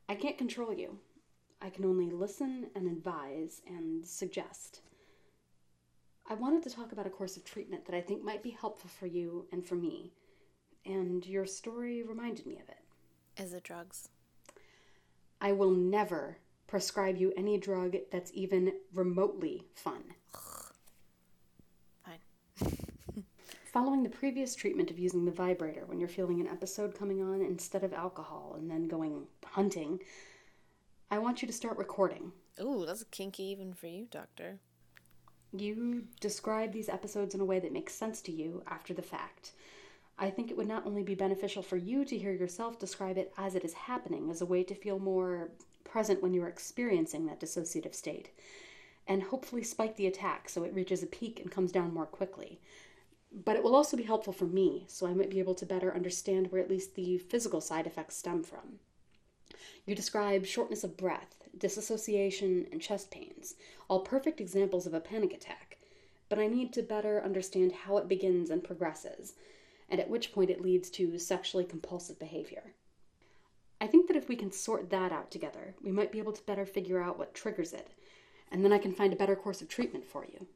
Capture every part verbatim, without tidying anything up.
I can't control you. I can only listen and advise and suggest. I wanted to talk about a course of treatment that I think might be helpful for you and for me, and your story reminded me of it. Is it drugs? I will never prescribe you any drug that's even remotely fun. Fine. Following the previous treatment of using the vibrator when you're feeling an episode coming on instead of alcohol and then going hunting, I want you to start recording. Ooh, that's kinky even for you, doctor. You describe these episodes in a way that makes sense to you after the fact. I think it would not only be beneficial for you to hear yourself describe it as it is happening, as a way to feel more present when you're experiencing that dissociative state, and hopefully spike the attack so it reaches a peak and comes down more quickly. But it will also be helpful for me, so I might be able to better understand where at least the physical side effects stem from. You describe shortness of breath, disassociation, and chest pains, all perfect examples of a panic attack, but I need to better understand how it begins and progresses, and at which point it leads to sexually compulsive behavior. I think that if we can sort that out together, we might be able to better figure out what triggers it, and then I can find a better course of treatment for you.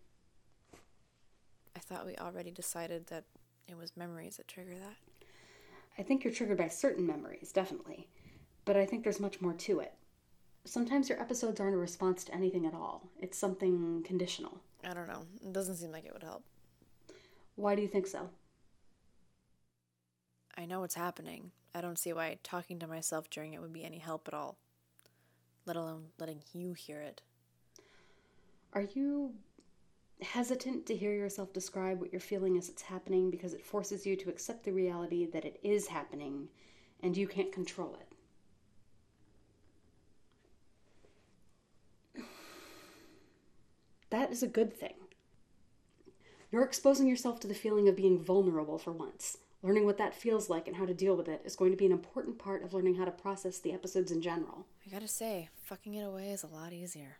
I thought we already decided that it was memories that trigger that. I think you're triggered by certain memories, definitely, but I think there's much more to it. Sometimes your episodes aren't a response to anything at all. It's something conditional. I don't know. It doesn't seem like it would help. Why do you think so? I know what's happening. I don't see why talking to myself during it would be any help at all, let alone letting you hear it. Are you hesitant to hear yourself describe what you're feeling as it's happening because it forces you to accept the reality that it is happening and you can't control it? That is a good thing. You're exposing yourself to the feeling of being vulnerable for once. Learning what that feels like and how to deal with it is going to be an important part of learning how to process the episodes in general. I gotta say, fucking it away is a lot easier.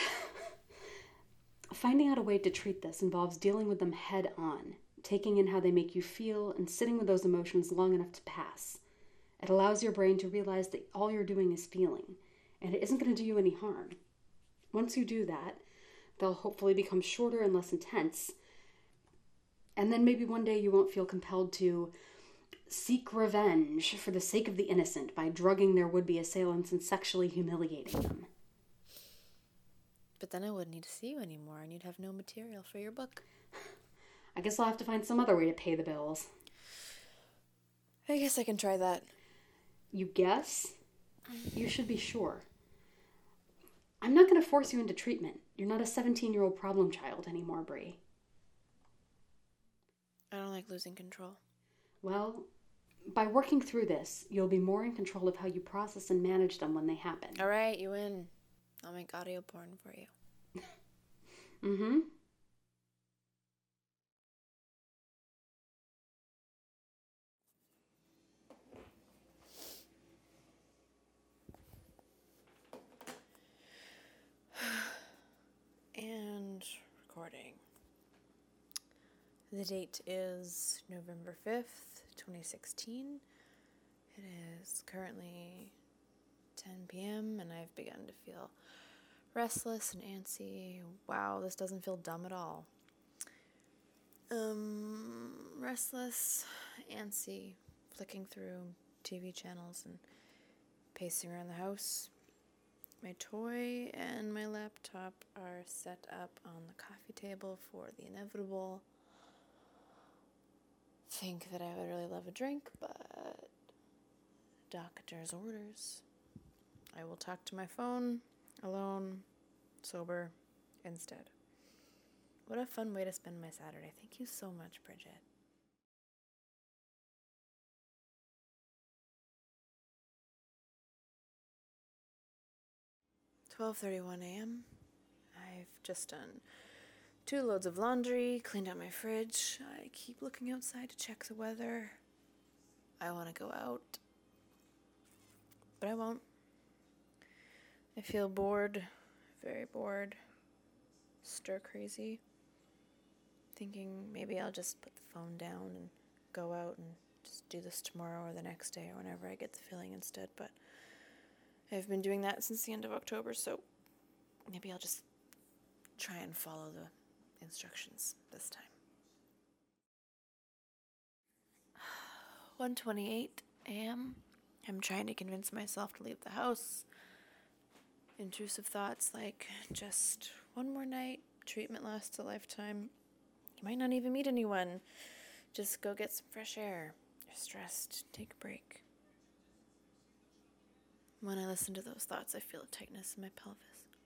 Finding out a way to treat this involves dealing with them head on, taking in how they make you feel, and sitting with those emotions long enough to pass. It allows your brain to realize that all you're doing is feeling, and it isn't going to do you any harm. Once you do that, they'll hopefully become shorter and less intense, and then maybe one day you won't feel compelled to seek revenge for the sake of the innocent by drugging their would-be assailants and sexually humiliating them. But then I wouldn't need to see you anymore, and you'd have no material for your book. I guess I'll have to find some other way to pay the bills. I guess I can try that. You guess? You should be sure. I'm not going to force you into treatment. You're not a seventeen-year-old problem child anymore, Bree. I don't like losing control. Well, by working through this, you'll be more in control of how you process and manage them when they happen. All right, you win. I'll make audio porn for you. Mm-hmm. And recording. The date is November fifth, twenty sixteen. It is currently ten p.m. and I've begun to feel restless and antsy. Wow, this doesn't feel dumb at all. Um, restless, antsy, flicking through T V channels and pacing around the house. My toy and my laptop are set up on the coffee table for the inevitable. Think that I would really love a drink, but doctor's orders. I will talk to my phone, alone, sober, instead. What a fun way to spend my Saturday. Thank you so much, Bridget. twelve thirty-one a.m. I've just done two loads of laundry, cleaned out my fridge. I keep looking outside to check the weather. I want to go out, but I won't. I feel bored, very bored, stir crazy, thinking maybe I'll just put the phone down and go out and just do this tomorrow or the next day or whenever I get the feeling instead, but I've been doing that since the end of October, so maybe I'll just try and follow the instructions this time. one twenty-eight a.m. I'm trying to convince myself to leave the house. Intrusive thoughts like, just one more night, treatment lasts a lifetime. You might not even meet anyone. Just go get some fresh air. You're stressed. Take a break. When I listen to those thoughts, I feel a tightness in my pelvis.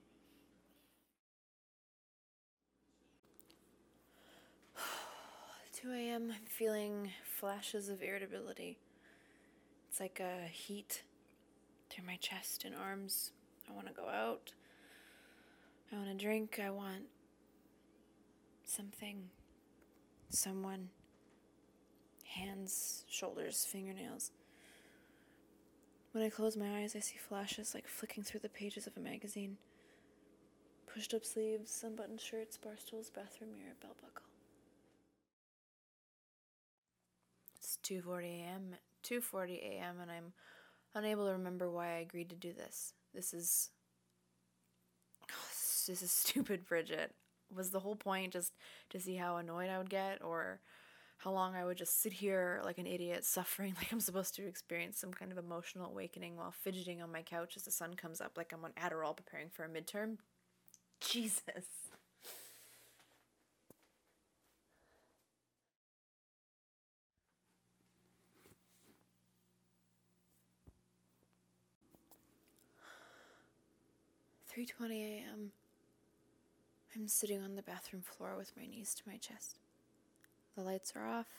two a.m. I'm feeling flashes of irritability. It's like a heat through my chest and arms. I want to go out. I want to drink. I want something, someone, hands, shoulders, fingernails. When I close my eyes, I see flashes like flicking through the pages of a magazine. Pushed up sleeves, unbuttoned shirts, bar stools, bathroom mirror, belt buckle. It's two forty a.m. two forty a.m. and I'm unable to remember why I agreed to do this. This is... Oh, this is stupid, Bridget. Was the whole point just to see how annoyed I would get, or how long I would just sit here like an idiot, suffering like I'm supposed to experience some kind of emotional awakening while fidgeting on my couch as the sun comes up like I'm on Adderall preparing for a midterm? Jesus. three twenty a.m. I'm sitting on the bathroom floor with my knees to my chest. The lights are off.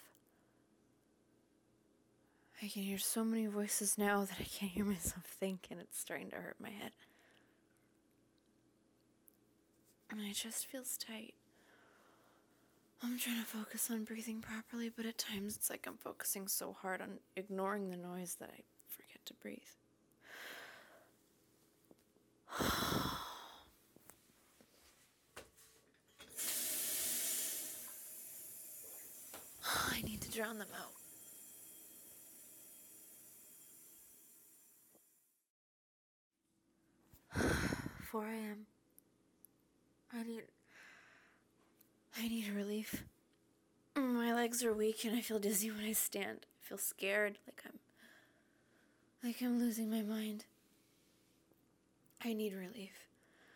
I can hear so many voices now that I can't hear myself think, and it's starting to hurt my head. My chest feels tight. I'm trying to focus on breathing properly, but at times it's like I'm focusing so hard on ignoring the noise that I forget to breathe. I need to drown them out. four a.m. I need... I need relief. My legs are weak and I feel dizzy when I stand. I feel scared, like I'm... like I'm losing my mind. I need relief.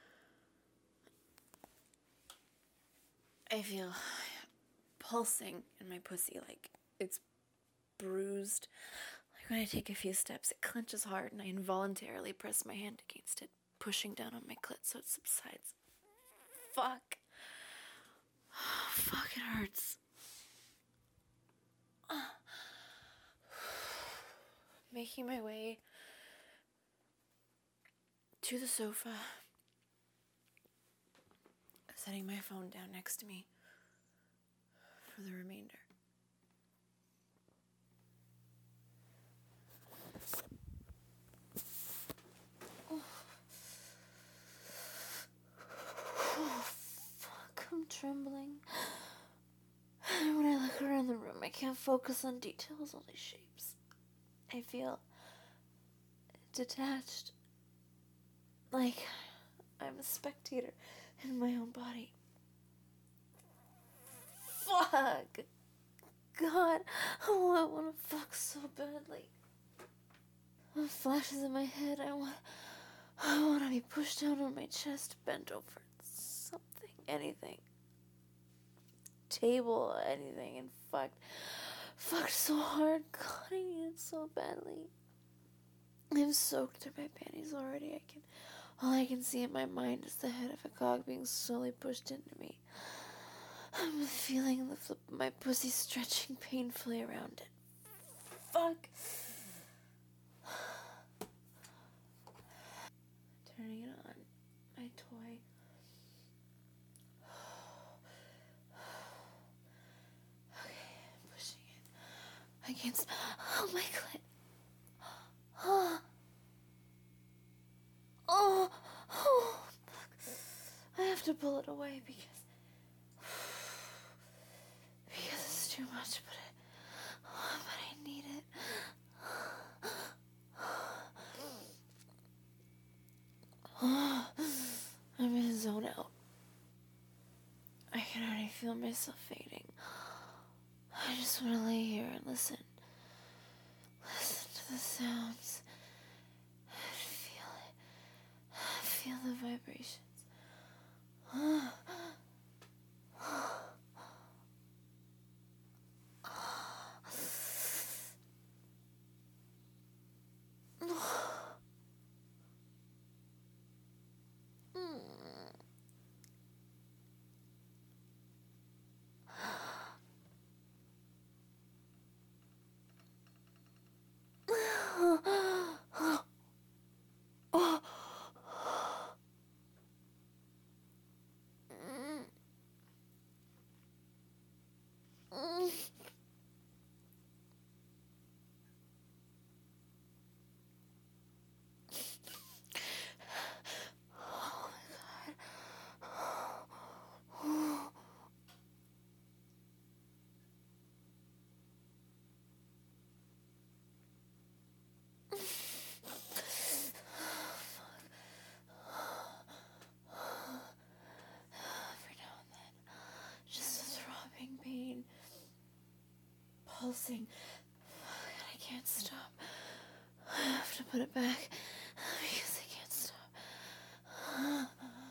I feel pulsing in my pussy, like it's bruised. Like when I take a few steps, it clenches hard and I involuntarily press my hand against it, pushing down on my clit so it subsides. Fuck. Oh, fuck, it hurts. Making my way to the sofa, setting my phone down next to me for the remainder. Oh. Oh, fuck, I'm trembling. And when I look around the room, I can't focus on details, only shapes. I feel detached, like I'm a spectator in my own body. Fuck! God, oh, I want to fuck so badly. Flashes in my head, I want, I want to be pushed down on my chest, bent over, something, anything. Table, anything, and fucked. Fucked so hard. God, I need it so badly. I'm soaked through my panties already. I can, all I can see in my mind is the head of a cock being slowly pushed into me. I'm feeling the flip of my pussy stretching painfully around it. Fuck. Turning it on. My toy. Against, oh, my clit. Oh, oh, oh, fuck. I have to pull it away because, because it's too much, but I, oh, but I need it. feel myself fading. I just want to lay here and listen. Listen to the sounds. And feel it. Feel the vibrations. Pulsing. I can't stop. I have to put it back because I can't stop.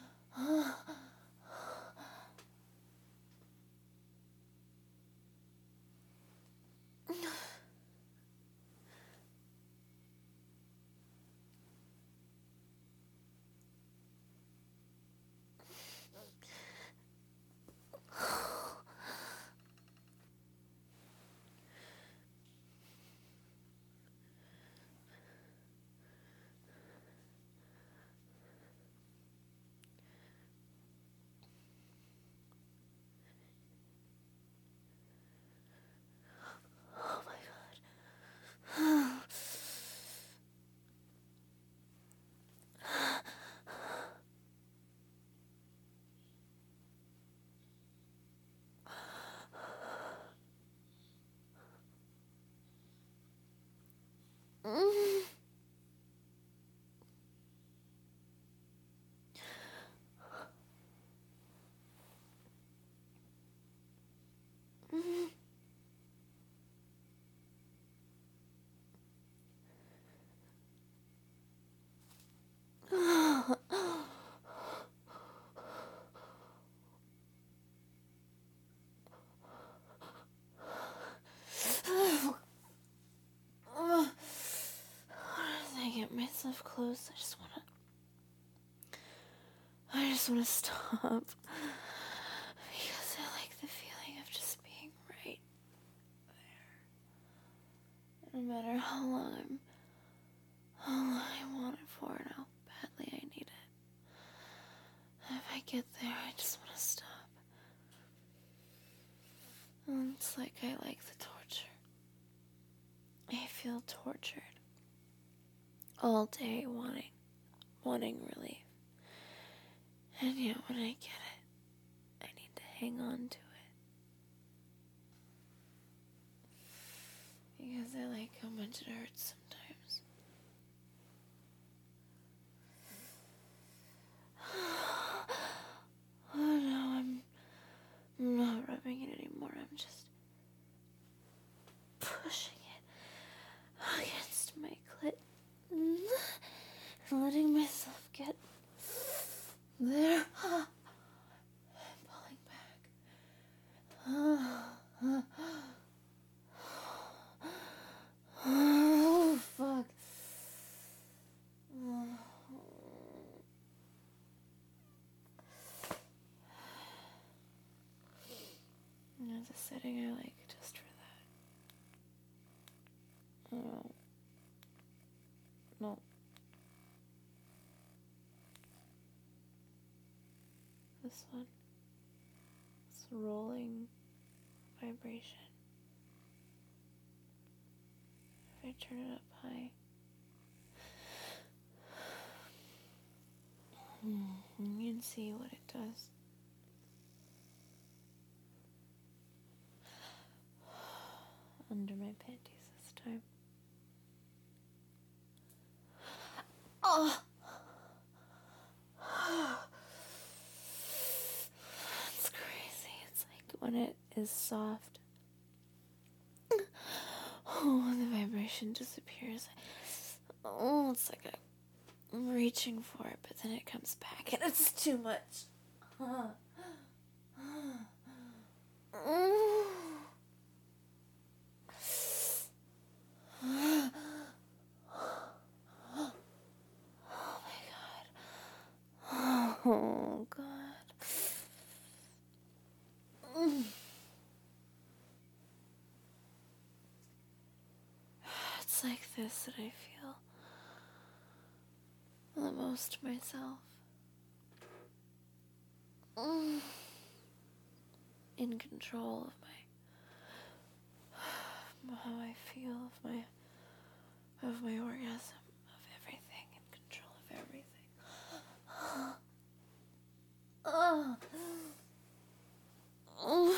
Myself close. I just wanna I just wanna stop. Because I like the feeling of just being right there. No matter how long I'm how long I want it for and how badly I need it. If I get there, I just wanna stop. And it's like I like the torture. I feel tortured. All day wanting, wanting relief. And yet when I get it, I need to hang on to it. Because I like how much it hurts sometimes. Oh no, I'm, I'm not rubbing it anymore. I'm just pushing it against my clit. And letting myself get there. Pulling back. Oh, fuck. There's a setting I like just for that. Oh. No. This one. It's rolling vibration. If I turn it up high. You can see what it does. Under my panties this time. Oh! It's crazy. It's like is soft. Oh, the vibration disappears. Oh, it's like I'm reaching for it, but then it comes back and it's too much. Oh my god. Oh god. It's like this that I feel the most myself. In control of my, how I feel of my, of my orgasm, of everything, in control of everything. Oh. Oh.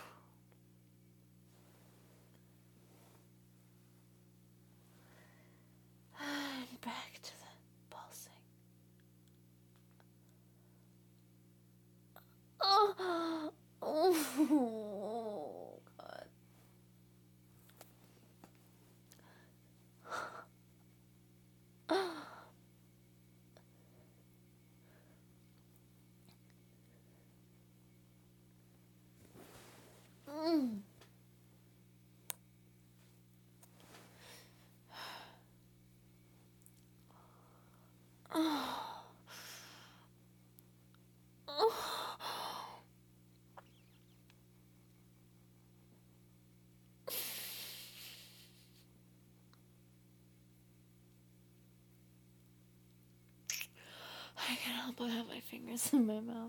And back to the pulsing. Oh. Oh, God. Mm. Oh. Oh. I can't help but have my fingers in my mouth.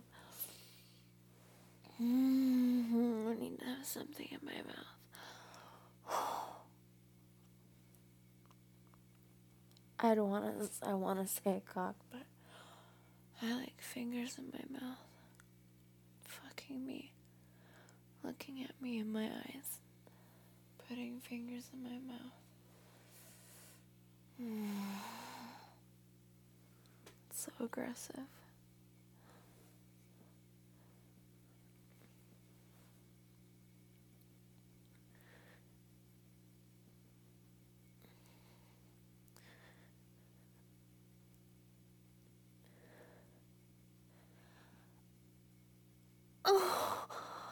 Mm-hmm. I need to have something in my mouth. I don't want to. I want to say cock, but I like fingers in my mouth, fucking me, looking at me in my eyes, putting fingers in my mouth. Mm. It's so aggressive. Oh.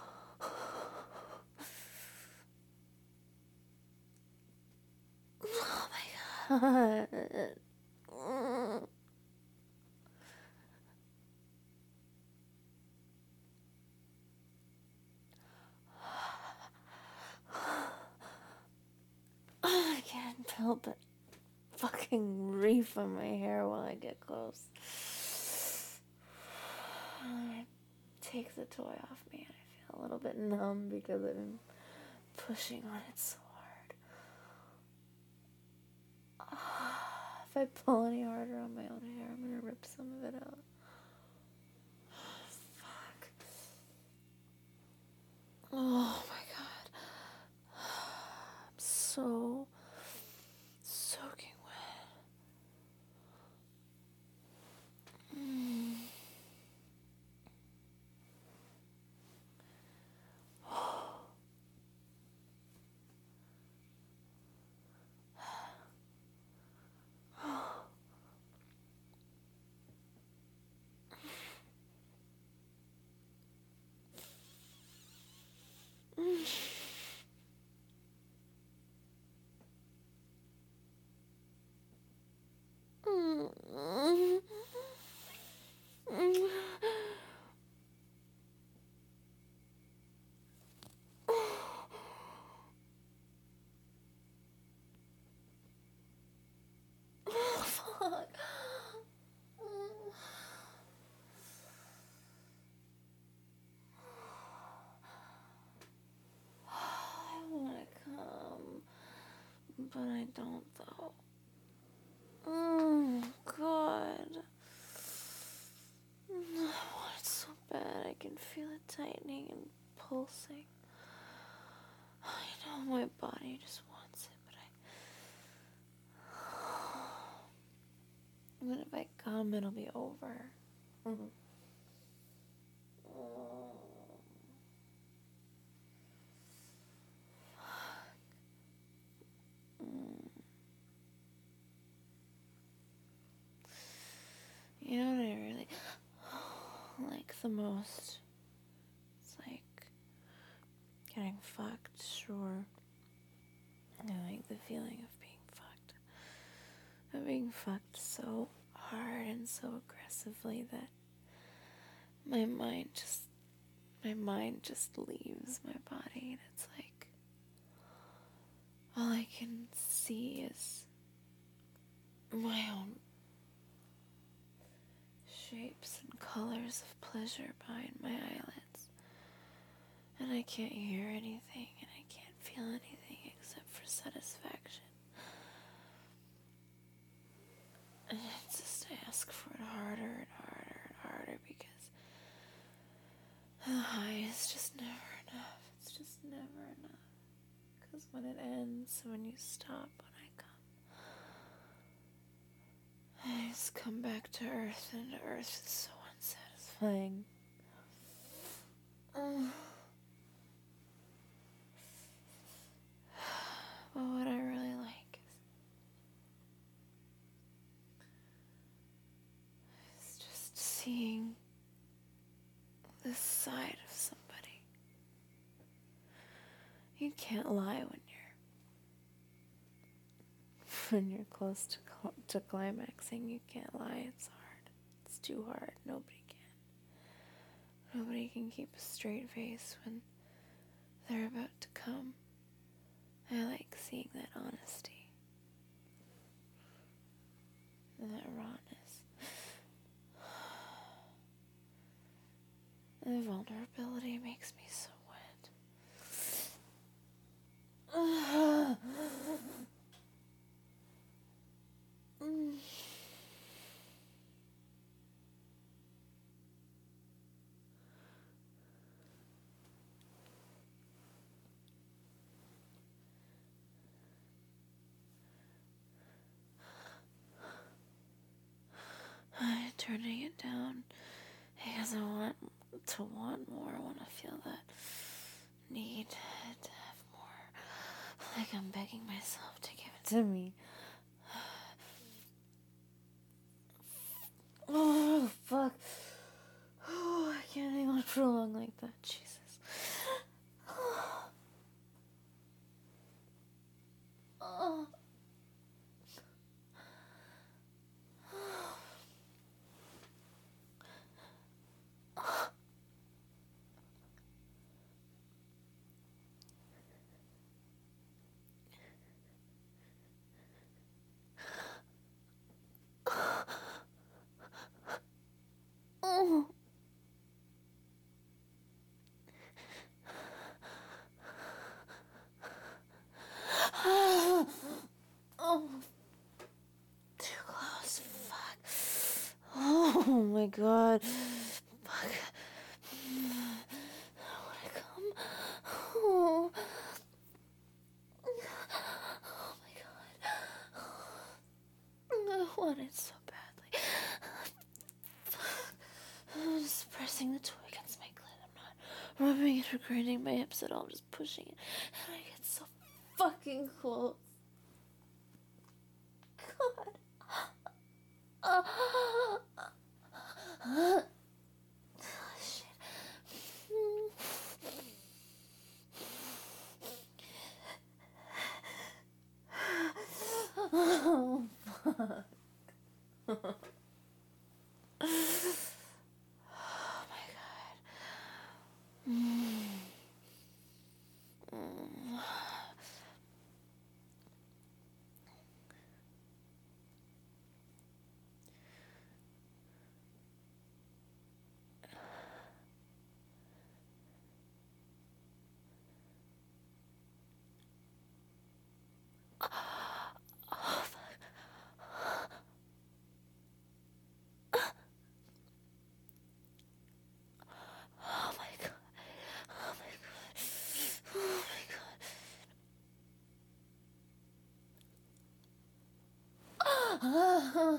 Oh my god. Mm. I can't help but fucking reef on my hair while I get close. I take the toy off me and I feel a little bit numb because I've been pushing on it so hard. If I pull any harder on my own hair, I'm gonna rip some of it out. Fuck. Oh my god. I'm so soaking wet. Mm. Fuck. I wanna come, but I don't though. Oh god. I want it so bad. I can feel it tightening and pulsing. I know my body just wants it, but I... Even if I come, it'll be over. Mm-hmm. Oh. most. It's like getting fucked, sure. I like the feeling of being fucked. Of being fucked so hard and so aggressively that my mind just, my mind just leaves my body, and it's like, all I can see is my own shapes and colors of pleasure behind my eyelids. And I can't hear anything, and I can't feel anything except for satisfaction. And I just ask for it harder and harder and harder because the high is just never enough. It's just never enough. Because when it ends, when you stop, when I come, I just come back to Earth, and Earth is so unsatisfying. Oh. But what I really like is, is just seeing this side of somebody. You can't lie when you're when you're close to cl- to climaxing. You can't lie. It's hard. It's too hard. Nobody can. Nobody can keep a straight face when they're about to come. I like seeing that honesty, that rawness, the vulnerability makes me so wet. I'm turning it down because I want to want more. I want to feel that need to have more. Like I'm begging myself to give it to me. Oh, fuck. Oh, I can't hang on for long like that. Jesus. Oh. Oh. Oh. Too close. Fuck. Oh my god. Fuck. I wanna come. Oh. Oh my god. I want it so badly. I'm just pressing the toy against my clit. I'm not rubbing it or grinding my hips at all. I'm just pushing it. And I get so fucking close. God. Oh, shit. Oh, fuck. Oh my god. Mm. Mm. Oh my god. Oh my god. Oh my god. Oh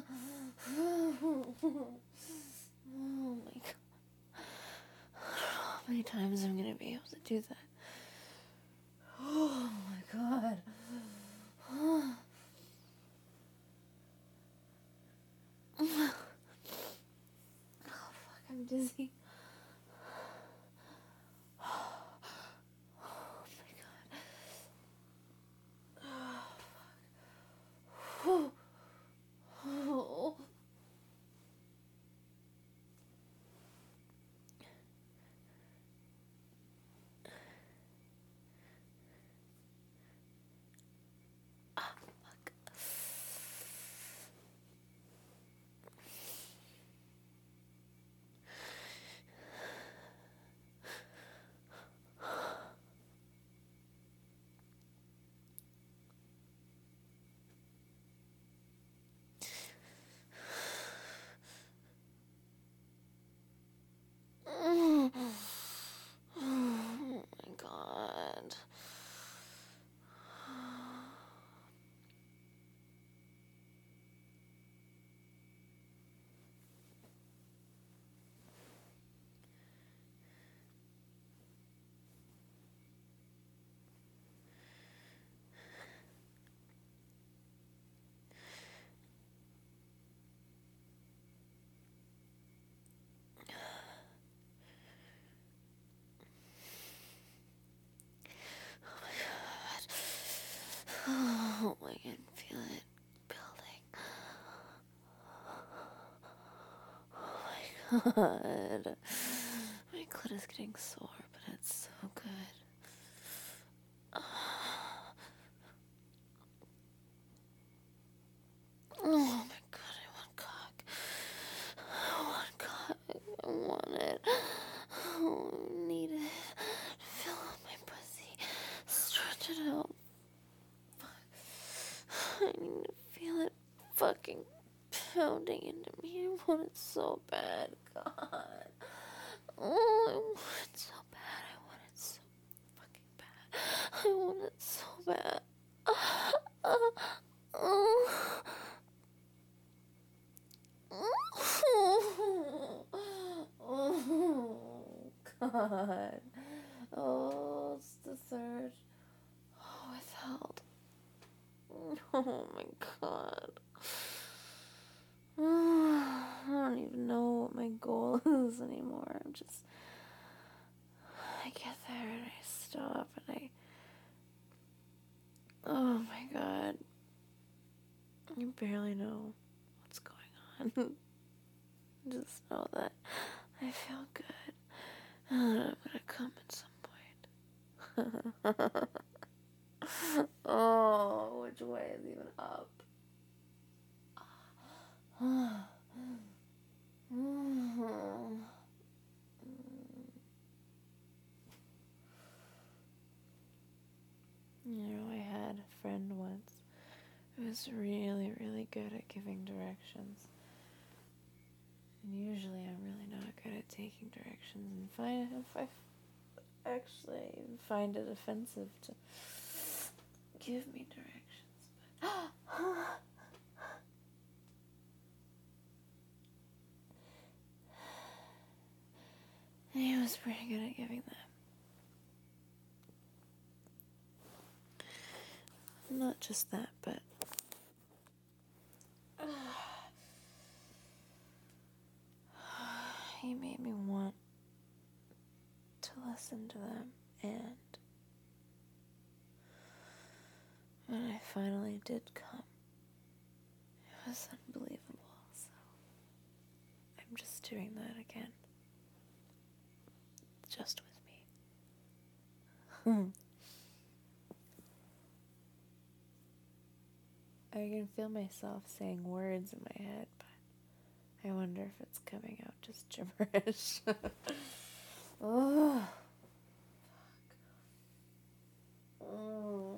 my god. How many times I'm gonna be able to do that? Oh my god. Oh, fuck, I'm dizzy. God. My clit is getting sore, but it's so good. Oh my god, I want cock. I want cock. I want it. Oh, I need it. Fill up my pussy. Stretch it out. I need to feel it fucking pounding into me. I want it so bad. God. Oh, I want it so bad. I want it so fucking bad. I want it so bad. Oh. Oh, God. Oh, it's the third. Oh, withheld. Oh, my God. I don't even know what my goal is anymore. I'm just... I get there and I stop and I... Oh, my God. I barely know what's going on. Just know that I feel good. And I'm gonna come at some point. Oh, which way is even up? You know, I had a friend once who was really, really good at giving directions. And usually I'm really not good at taking directions, and find if I actually find it offensive to give me directions. But and he was pretty good at giving them. Not just that, but he made me want to listen to them, and when I finally did come, it was unbelievable. So I'm just doing that again, just with me. I can feel myself saying words in my head, but I wonder if it's coming out just gibberish. Oh, fuck. Oh.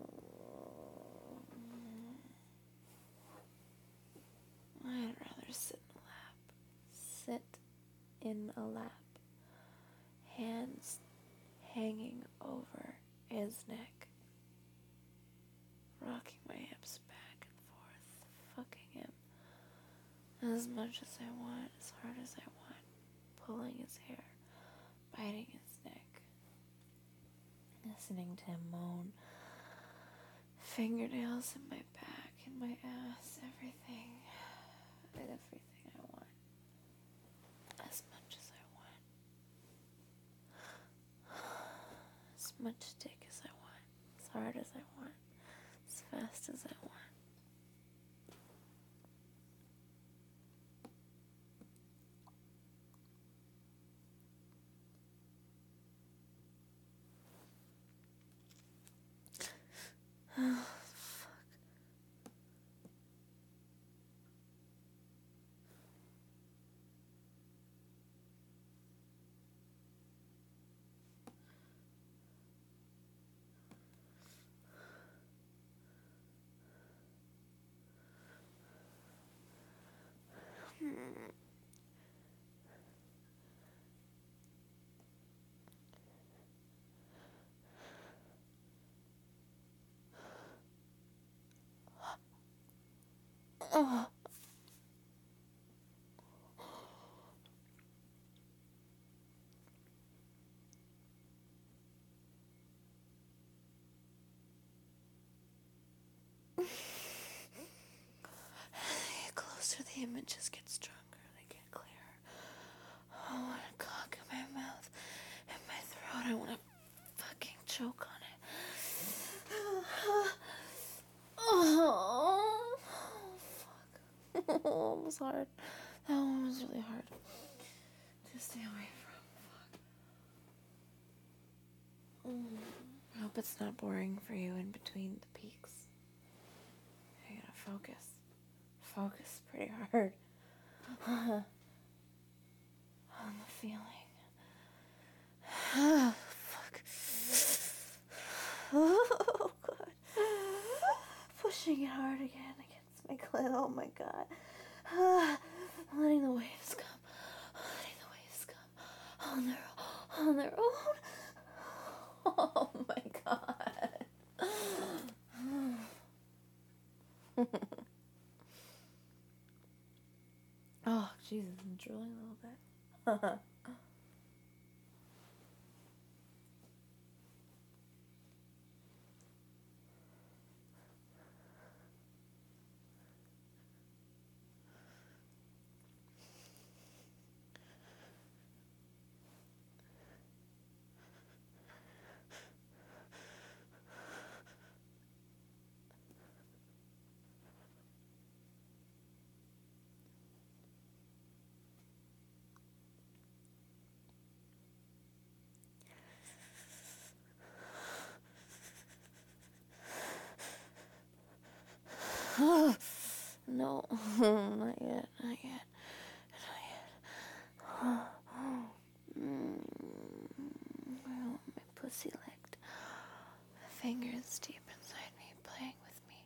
I'd rather sit in a lap. Sit in a lap. Hands hanging over his neck. Rocking my hips back and forth. Fucking him as much as I want, as hard as I want. Pulling his hair. Biting his neck. Listening to him moan. Fingernails in my back, in my ass, everything. Everything I want. As much as I want. As much dick as I want. As hard as I want. As fast as I want. Oh, fuck. Oh. They get closer, the images get stronger, they get clearer. Oh, I want a cock in my mouth, in my throat. I want to fucking choke on it. Oh, fuck. That one was hard. That one was really hard. to stay away from. Mm. I hope it's not boring for you in between the peaks. I gotta focus. Focus pretty hard on the feeling. Oh, fuck. Oh, God. Pushing it hard again against my clit. Oh, my God. Letting the waves come. Letting the waves come on their, on their own. Oh, my God. Oh, Jesus, I'm drooling a little bit. No, not yet, not yet, not yet. Mm, I want my pussy licked. Fingers deep inside me, playing with me.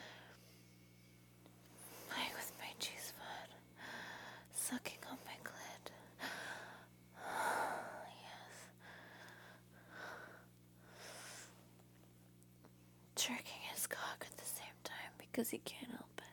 Playing with my G-spot. Sucking on my clit. Yes. Jerking his cock at the same time because he can't help it.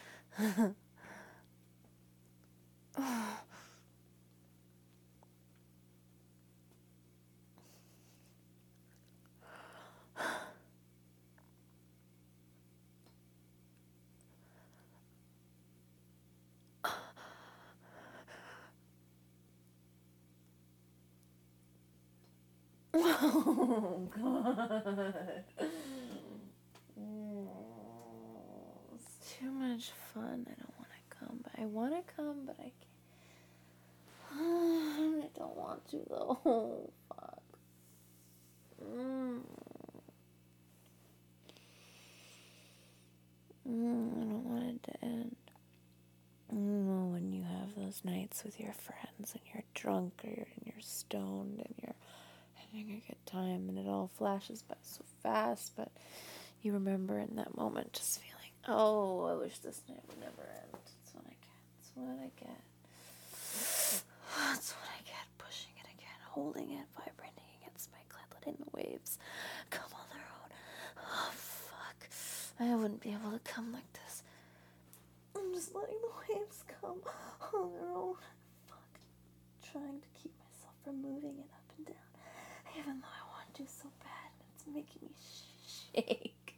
Oh, God. Mm, it's too much fun. I don't want to come, but I want to come, but I can't. I don't want to, though. Oh, fuck. Mm. Mm, I don't want it to end. Mm, when you have those nights with your friends and you're drunk or you're, and you're stoned and you're having a good time and it all flashes by so fast, but you remember in that moment just feeling, oh, I wish this night would never end. That's what I get. That's what I get. That's what I get. Pushing it again, holding it, vibrating against my clit, letting the waves come on their own. Oh, fuck. I wouldn't be able to come like this. I'm just letting the waves come on their own. Fuck. Trying to keep myself from moving it up and down. Even though I want to so bad, and it's making me shake.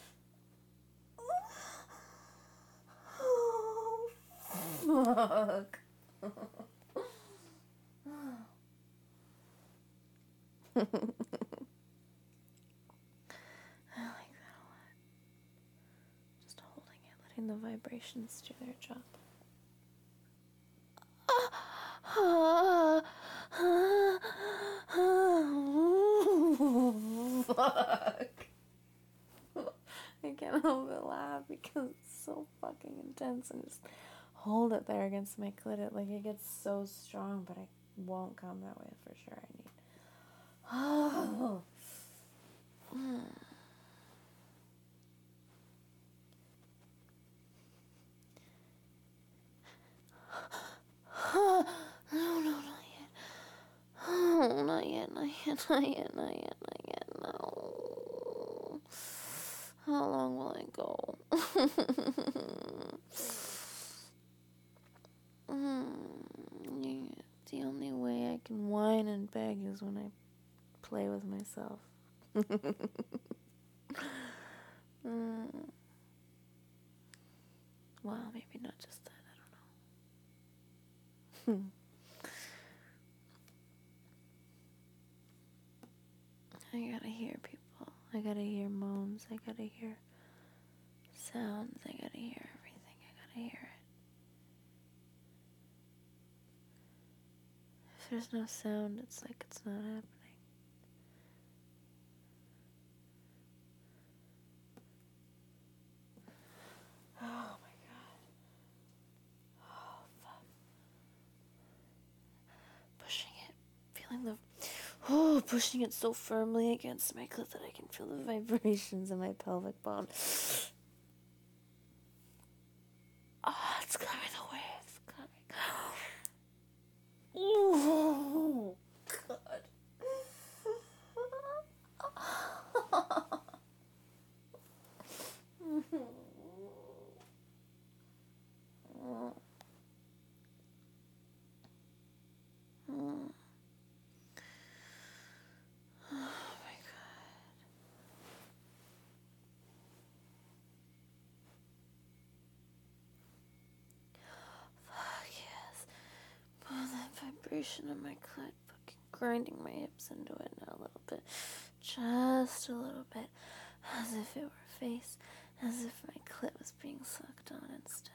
Oh, fuck. I like that a lot. Just holding it, letting the vibrations do their job. Fuck. I can't help but laugh because it's so fucking intense and just hold it there against my clit. Like it gets so strong, but I won't come that way for sure. I need. Oh. Mm. No, no, not yet. Oh, not yet, not yet, not yet, not yet, not yet, no. How long will I go? mm, the only way I can whine and beg is when I play with myself. mm. Well, maybe not just that, I don't know. I gotta hear people. I gotta hear moans. I gotta hear sounds. I gotta hear everything. I gotta hear it. there's no sound, it's like it's not happening. Oh my god. Oh, fuck. Pushing it, feeling the... Oh, pushing it so firmly against my clit that I can feel the vibrations in my pelvic bone. Oh, it's coming away. It's coming. Oh, God. Vibration on my clit, fucking grinding my hips into it now a little bit, just a little bit, as if it were a face, as if my clit was being sucked on instead.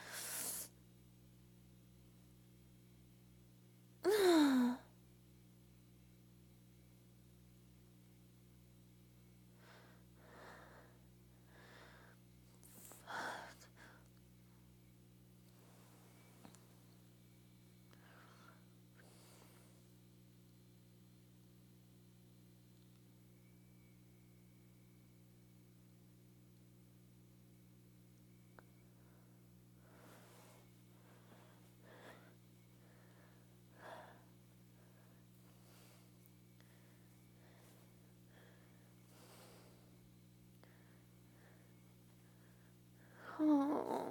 Oh.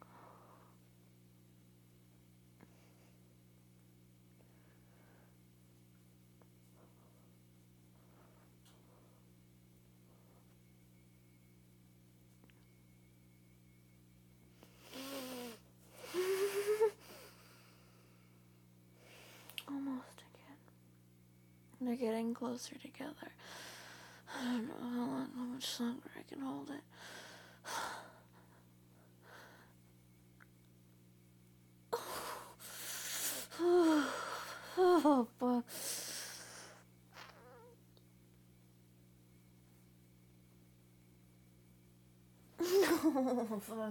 Almost again. They're getting closer together. I don't know how long, how much longer I can hold it. Oh, fuck. Oh, fuck.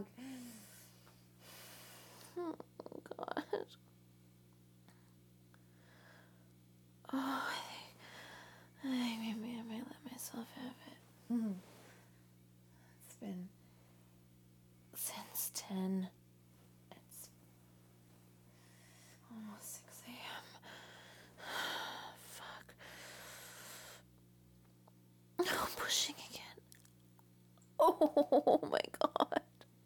Oh, God. Oh, I think, I think maybe I might let myself have it. Mm-hmm. It's been since ten. It's almost six a.m. Fuck. Oh, pushing again. Oh my god.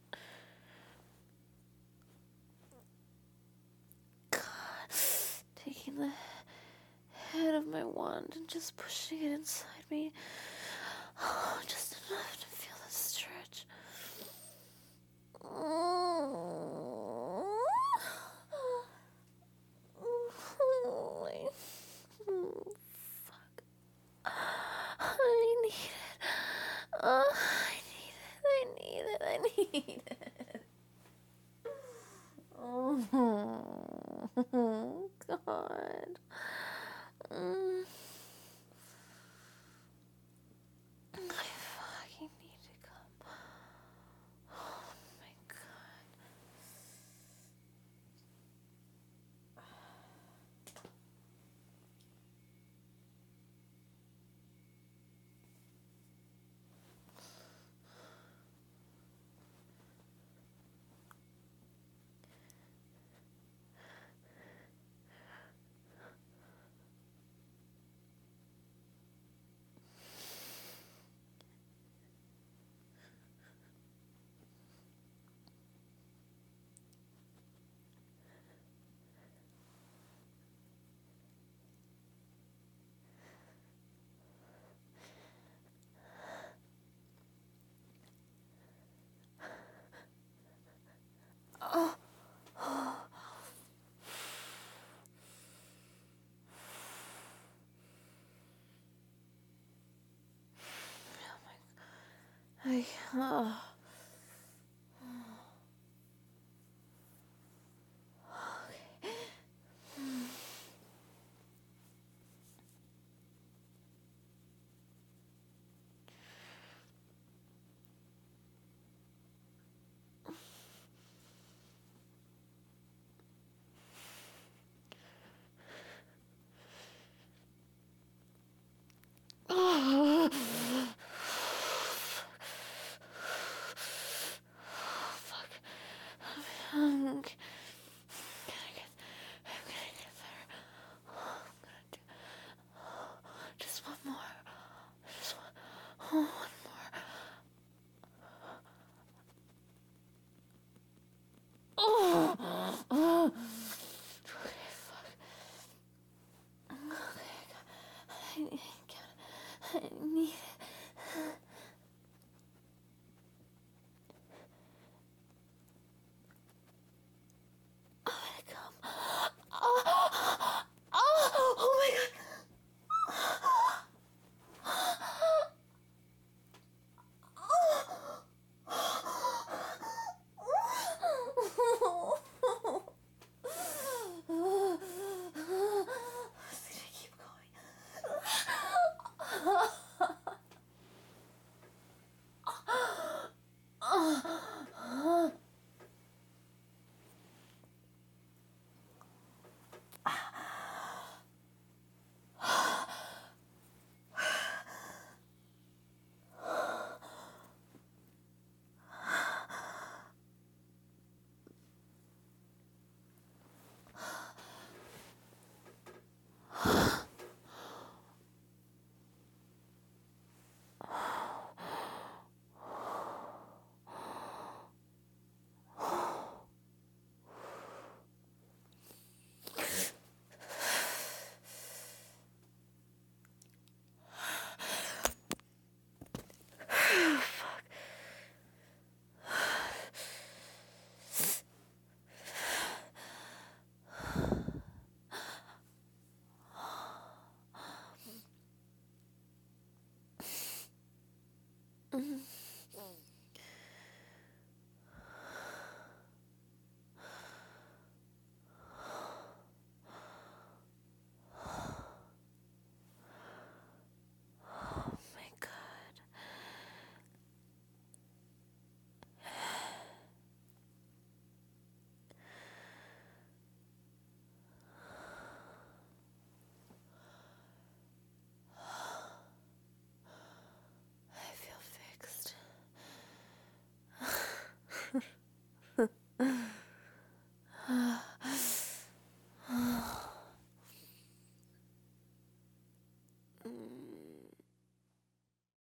God. Taking the head of my wand and just pushing it inside me. Oh, just enough to feel the stretch. Oh. Oh, fuck. I need it. Oh, I need it. I need it. I need it. Oh, God. Mm. I fucking need to come. Oh, my God. Oh. Oh. Oh my God. I, oh.